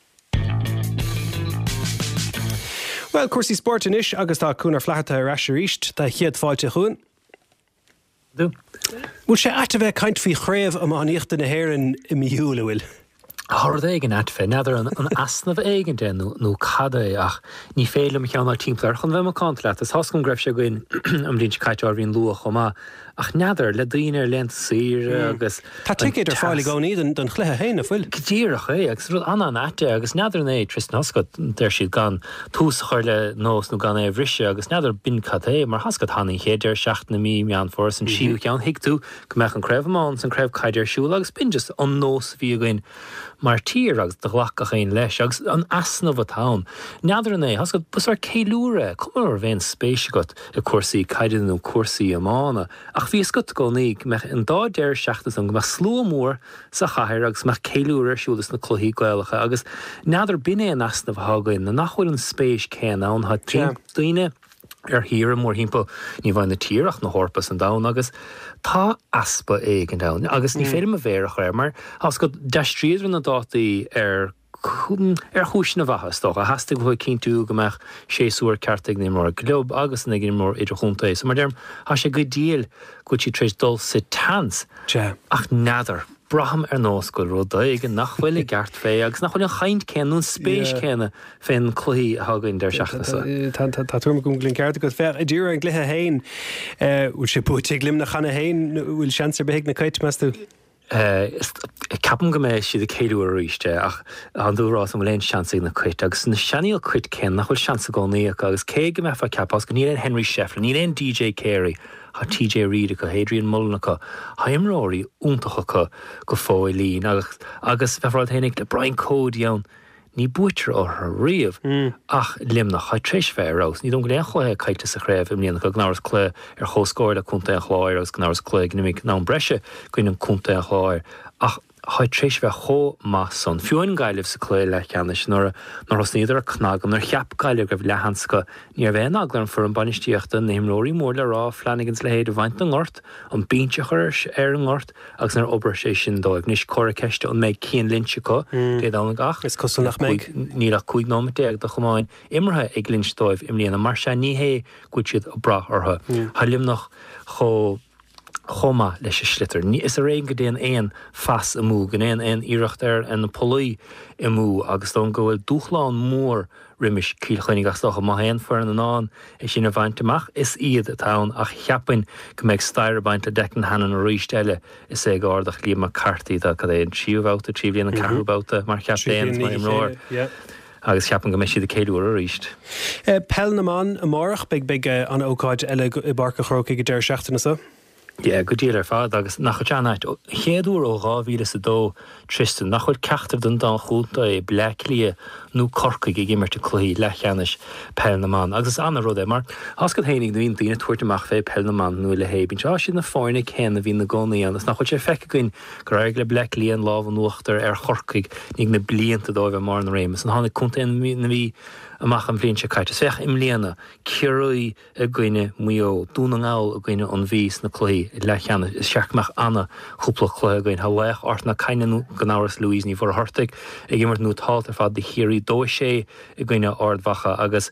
Well, cuasí sport inis agus tá cúnar fleachta ar eisiir ríist tá chiad fáilte chuin. Dú. Bú sé aite bheith caint fao chréibh am aníochta na hhéireann i miúla bhfuil. Harad éigen atfe, neidir an, an asnamh éigen den nó cada ach ní féile me cheann ar timpplair chun bheith cant leat, is hascom greibh se goin am lín caiite ar bhíon luach chomá ach neidir le daoine ar lent sír agus Tá tiid ar fáil gáí den den chluthe héna bhfuil. Cdíireach é agus rud an an aite agus neidir é Tristan Oscott der siad gan tús chuir le nós nó gan é bhrise agus neidir bin cad é mar hascad haning chéidir seach na mí meán fór an siú ceann hiictú go meach an creibhán san creibh caiidir siúil agus bin just an nós bhí goin mar tír agus de ghlachach éon leis agus an asnamh atá. Neidir é hascad bus ar céilúra cumar bhéon spéise got i cuasaí caiidir nó cuasaí amána ach bhí scut go níg meach an dá deir seachtas an go meach sló mór sa chathir agus meach céilúra siúlas na cluthaí gaalacha agus neidir bin é an asnamh thagainn na nachhfuil an spéis céanna an tha daoine ar híre mór himpa ní bhain na tíreach na hórpas an dán agus tá aspa éig an dán agus ní féidir a bhéach ar mar has go deistríadar na dátaí ar ar chúis na bhachas doch a hastig go cinú gomeach séúir ceartig ní mór glob agus na gin mór idir chunta so mar derm há sé go díal go tí treéis dul sa tans ach nadar. Braham ar nóscoil ruda ag nachhfuil i gart fé agus nachhfuil an chaint céanún spéis céna féin chluí a hagainn der seachta. Tá tuairrma gom glín ceart go fear i dtír an gluthe hain bhfuil sé búte glim na chana hain bhfuil seansar behéag na cait meú. Capan go méid siad a céú a ríiste ach an dúrás an bhfuil seansaigh na cuit agus na seaníil cuit cén nach bhfuil seansa gánaíach agus cé go mefa capás go níl Henry Shefflin, níl D J Carey ha T J Reid go Hadrian Mulnacha ha imróí úntacha go fóil lín agus agus bheitráil hénig le Brian Cody ann ní buitir ó th riamh ach limnach cha tréis férás, ní don léon chuthe caiite sa chréibh im líana go gnáras clé ar chóscóir le cúnta an chláir agus gnáras clé gníimiigh ná breise goin an cúnta an chláir ach ha tréis bheith cho más son. Fiúin gaiileh sa clé le ceannis nó os níidir a cnagam nar cheap gaiileh go bh lehansacha ní ar bhéin aglan for an banistíochta na himróí mór le rá Flanagans le héad a bhaint an ngort an bíinte chuir ar an ngort agus nar obair sé sin dóibh níos córa ceiste an méid cían linse có dé dána gach. Is cosú nach méid ní a chuig ná déag do chumáin imrethe ag linsdóibh im líana mar se ní hé go siad a brath ortha. Tá limnach cho choma leis sé slitter. Ní is a réon go déon éon fas a mú, gan éon éon iirecht ar an na polaí i mú agus don go bhfuil dúchláán mór riimiis cílchainnig agus docha má héon fear an an é sin a bhainteach is iad a tán ach cheapain go méid stair baint a decan hanan a ríisteile is é gáardach lí mar cartaí a cad é an siúbhbáta, tríomhlíon an carúbáta mar cheapéan mar imróir. agus cheapan go meisi de céadú a ríist. Pell naán a mórach beag beag an ócáid eile i barca chrócaí go deir seachtainna sa? Ja, go díal ar fád agus nach chu teanait chéadú ó gáhíle sa dó Tristan nach chuir ceachtar den dá chuúnta é bleiclia nó corcaig i gimmarte chluí le cheannis Pell naán agus anna rud é mar as go hénig dhíon daine tuairteach fé Pell naán nó le hébín se sin na fáinna chéna hí na gcónaí agus nach chuir sé feiceáin go raibh le bleiclia an láh an nuachtar ar chorcaig nig na blianta dóibh mar na rémas an tháinig chunta na bhí amach an bblionn se caiite fech im léana ciúí a gcuine muo dúna ngáil a gcuine an bhís na chluí le cheanna is seaachach anna chúpla chlu a gcuin ha leich ort na caiineú gan áras Louise ní for hartig ag gimmart nó táil ar fad de chéirí dó sé i gcuine ardhacha agus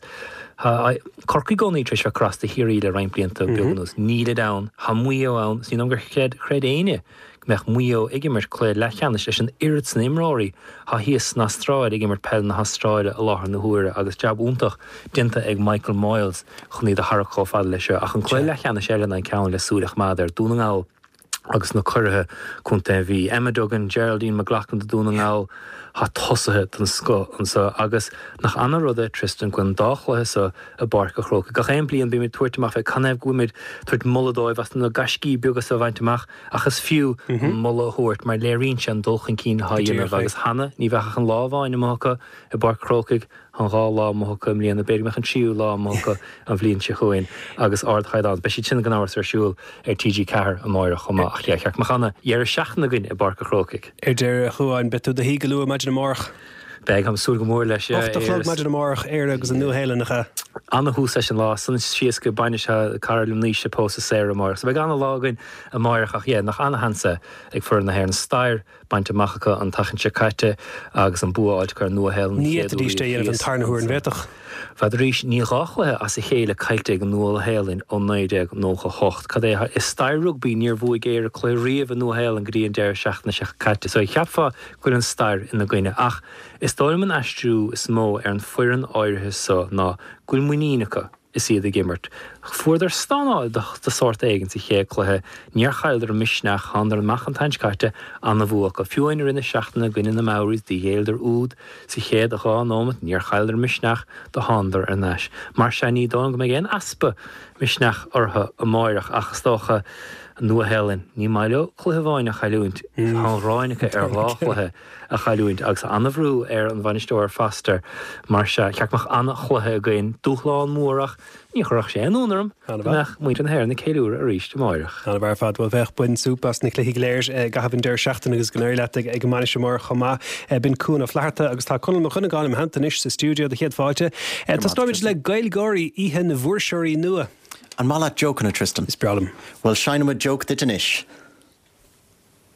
corcaí gcónaí treis a cras de chéirí le rein blianta beúnas níle da ha muo ann sí gur chéad chréad éine meach muo ag gimmart chléir le cheannis leis an irid san imráí ha híos na stráid ag gimmart pell na hastráide a láthar na huaire agus jab úntaach dinta ag Michael Moyles chun iad a Harachá fad lei seo ach an chléir le cheannis eile an ceann le súlach maidir dúna ngáil agus na chuirithe chunta bhí Emma Duggan, Geraldine McLachlan de dúna ngáil ha tosathe an sco an sa agus nach anna rud Tristan chun dáchlathe sa a barca chróca. Ga chéim blion bí mid tuairteach fé canibh goimiid tuairt mulladóibh as na gascí begus a bhainteach achas fiú mulla thuirt mar léiríonn se an dulchan cín haíanamh agus hana ní bhecha an lábháin amachcha i bar chrócaig an gá lá mocha mlíana béir meach an siú lá mocha an bhlíonn se chuin agus ardchaidán be si sin gan áhar siúil ar T G Cahar a máire chumá ach leach machchanna dhear seachna gin i barca chrócaig. Er deir chuáin betú de hígalú a na mórach. Beag am súl go mór leis Ofta maidir na mórach ar agus an nuhéilenacha. Anna hús leis an lá san sios go baine se Carolyn níos se pósa sé mar. So beag anna lágain a máirach ach nach anna hansa ag fur na hir an stair bainte machacha an tachan se caiite agus an buáid chu nuhéil. Ní díiste dhéanamh an tarnaúir an bhéach. Fad rís ní gáchlathe as i chéile caiite an nuail héilinn ó néide nócha hocht. Cad é is stairrug bí níor bhua géir a clé riamh an nuhéil an gríon deir seachna se caiite. So i cheapfa chuil an stair ina gcuine ach is dóim an astrú is mó ar an fuiran áirithe sa ná gúil muínacha is iad a gimmart. Fuair stanáil de sort éigen sa ché chluthe níor chaildir a misneach handar an machchantainint caiite anna bhuaach a fiúinar ina seachtainna gcuine na Maoris dí héaldir úd sa chéad a gá nómat níor chaildir misneach do handar ar neis. Mar se ní dá go mé géon aspa misneach ortha a máireach achas dócha nua helen ní maileo chluthe bháin a chailúint há ráinnecha ar láchlathe a chailúint agus anmhrú ar an bhainisteoir faster mar se ceachmach anna chluthe a gcuin dúchláán mórach ní chuach sé anúnarm meach muid an hair na céúr a ríist máireach. Anna bhar fad bhfuil bheith buin súpas na cluí léir gahabhann deir seachtain agus gnéir le ag go maiine sem mór chomá bin cún a fleharta agus tá chun chuna gáim hantanis sa stúdio de chéad fáilte. Tá stoid le gailgóirí ihe na bhuairseirí nua. An mála joke na Tristan. Is problem. Well, shine with joke the Danish.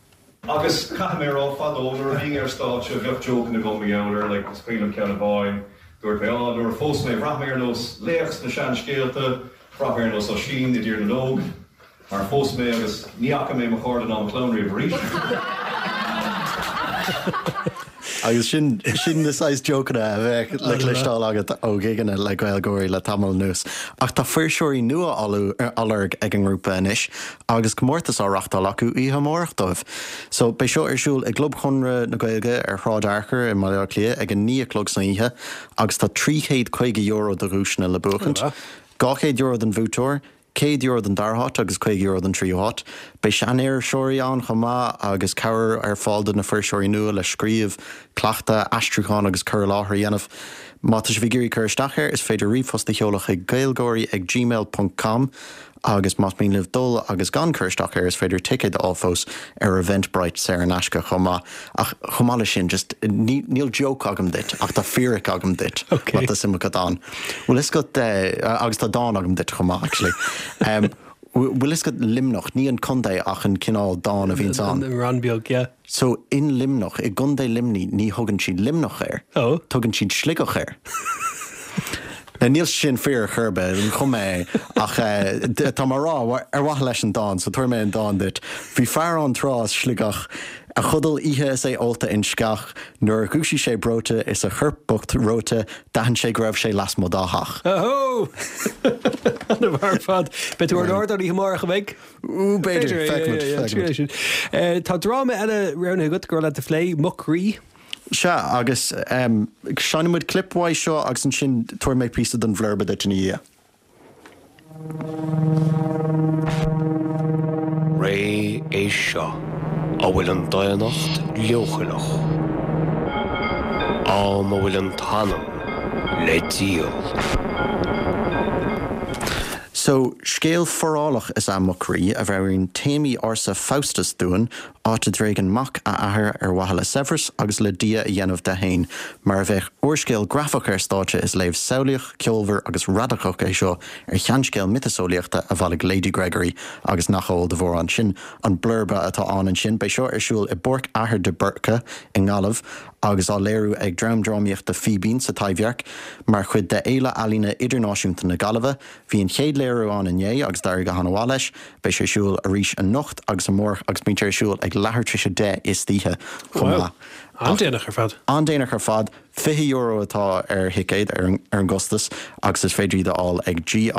Agus Cahamir off on the owner, being our staff, she'll get joking to go me out, like the screen of Caliboy, door by all, door Fosme, Rahmirnos, Lex, the Shan Skelte, Rahmirnos, Oshin, the Dear Log, our Fosme, agus Niakame Mahordan on Clownry of Reach. Agus sin sin na sais jokana a bheith le leistáil agat ó giganna le gailgóirí le tamil nús. Ach tá fuirseoirí nua alú ar alarg ag an grúpa inis, agus gomórtas á rachtáil acu í hamórachtamh. So bei seo ar siúil ag glob chunra na gailge ar chrád archar i Maiar Clia ag an níoclog san ihe, agus tá tríchéad chuige euro de rúisina le buchant, gáchéad euro den bhútóir, céad euro den darhat agus chuig euro den tríhat. Bei seanéir seoirí an chomá agus cabhar ar fáilda na fuirseoirí nua le scríomh cleachta astruúcháin agus cur láthair dhéanamh. Má tá sé bhí cur stachair is féidir riomhos de cheolach ag gailgóirí ag gmail dot com agus más mín libh dul agus gan cur stachair is féidir ticket áfós ar Eventbrite sé an asca chomá. Ach chomála sin just níl joke agam dit ach tá fearach agam dit okay. Wat is imime dá. Well is got uh, agus tá dá agam dit chomá actually. Um, Well is got limnoch ní an condé ach an cinál dá a vín an. Ranbeag, yeah. So in limnoch, i gondé limní ní thugann siad limnoch air. Oh. Tugann siad sligoch air. Na níl sin fear churbe an chumé ach tá mar rá ar wath leis an dá, so tuair mé an dá dit. Bhí fear an trás sligach a chudal ihe is é olta in scach, nuair gúsí sé brote is a churpbocht rote dahan sé greibh sé las mo dáthach. Oh! An a bhar fad. Bet tú ar náir í hamár a bheith? Ú, beidir, feicmid. Tá dráma eile rounna gut gur le a phlé muchrí. Se agus um, seanimid clipháid seo agus an sin tuair méid písa den bhlurba de tuní. Ré é seo a bhfuil an daanacht leochalach. Am a bhfuil an tanam le díal. So, scéal forálach is a mucrí a bheirín téimi orsa Faustus dúin áta drégan mac a ahar ar wahala Severus agus le dia a dhéanamh de hain, mar a bheith orscéal grafach ar státe is léibh saoliach, ceolver agus radachach é seo ar cheanscéal mitasóliachta a bhalig Lady Gregory agus nachol de bhór an sin an blurba atá an an sin, bei seo ar siúil i borc ahar de Burca i Ngalamh agus á léirú ag dramdrámíocht de Fibín sa taibhearc, mar chud de éile alína idirnáisiúnta na Galamha, bhí an chéad léirú an in é agus dair go hanháil leis, bei sé siúil a ríis an nocht agus an mórch agus mítear siúil ag lethir trise de is títhe chumá. An déanach ar fad. An déanach ar fad, fiche euro atá ar hicéid ar an gostas agus is féidir de all ag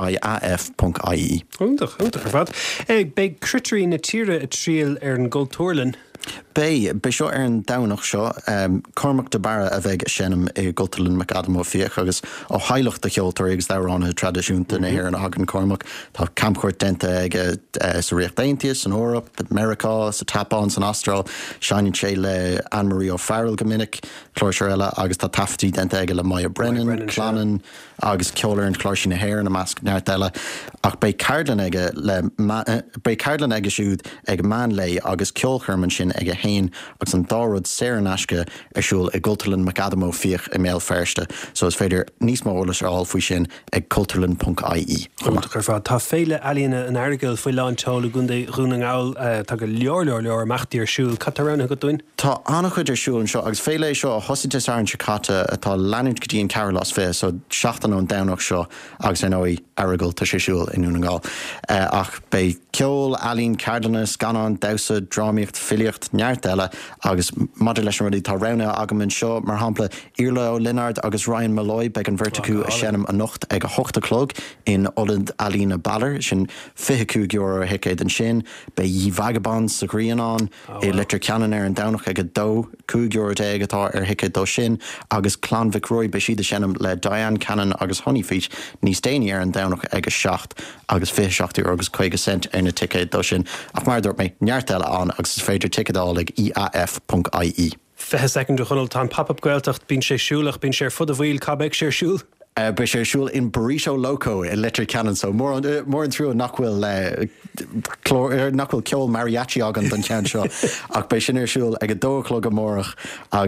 gif dot I E. Úndach, úndach ar fad. Ag beag critrí na tíre a tríal ar an Gultúirlinn. Bei, bei seo ar an dawnach seo, um, Cormac de Barra a bheith sinnam i Gultúirlinn Macadam ó Fiach agus ó haileach de cheoltar agus dárán a tradiisiúnta na hir an hagan Cormac. Tá campcuirt denta ag uh, sa riocht daintias, an Órap, America, sa Tapán, san Astral, seanin sé le Anne-Marie O'Farrell gomininic, chlóir eile agus tá taftí denta ag le Maya Brennan, Brennan Clannan, agus ceolar an chláir na hair na masc neart eile. Ach bei Cardlan ag le uh, bei Cardlan ag siúd ag man lei agus ceolcharman sin ag a hain agus an dárod séir an asca ar siúil ag Gultúirlinn Macadam ó Fiach i méil ferste. So is féidir níos má ólas ar all faoi sin ag culturlinn dot I E. Tá féile alína an airgeil faoi láin teála gundé rúna ngáil tá go leor leor leor amachtaí ar siúil cataránna go dúin? Tá annach chuid ar siúil seo agus féile seo hosíte ar an sicata atá leanúid go dtíon Carolás fé, so seachtain an dawnach seo agus ar nóí airgeil tá sé siúil in úna ngáil. Ach bei ceol, alín, cardanas, ganán, dausa, drámíocht, filiocht, neart eile agus maidir leis an rudí tá rana agamann seo mar hampla Iarla ó Linard agus Ryan Malloy beag an verticú a seanam a nocht ag a hochta clog in Oland Alína Baller sin fichú euro a hicéid an sin bei dhí vagabond sa Grianán i litir ceanan ar an dawnach ag a dó cúg euro ag atá ar hicéid dó sin agus Clan Vicroy bei siad a seanam le Diane Cannon agus Honeyfeet níos déine ar an dawnach ag a seacht agus fi seachtú agus chuig cent ar na ticéid dó sin ach mar dúirt mé neart eile an agus is féidir ticédáil ag I A F dot I E. Fethe second chunal tá pop-up gailtacht bín sé siúlach bín sé fud a bhil cabbeig sé siúl. Uh, Bei sé siúil in Burrito Loco in Litter Cannon, so mór an, uh, mór an trú nachhfuil uh, chlór, nachhfuil ceol mariachi agan don tean seo ach bei sin ar siúil ag a dóchlog a mórach agus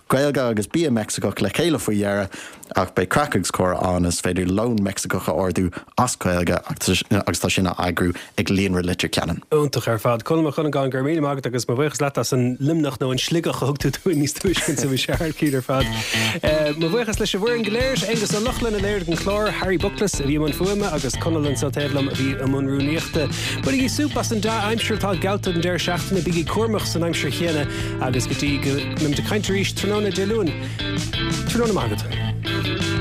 Gailga agus bí Mexico le chéile faoihearra ach bei crackgus cóir an is féidir lón Mexicocha orú ascailga agus tá sinna agrú ag líonra litir ceanan. Úntaach ar fad chuma chuna gan gur mí mágad agus má bhuichas le as an limnach nó an sligach thugtú tú níos túiscin sa bhí seaar cíar fad. Má bhuichas leis bhfuir an goléir agus an lachlan a léir an chlár Harry Bucklas a bhí man fuime agus conalan sa télam a bhí am anrúníochta. Bud í súpas an da aimsir tá galta an deir seachtainna bigí cuamach san aimsir chéine agus gotí go lim de caiinteríéis tróna deún. Tróna mágad.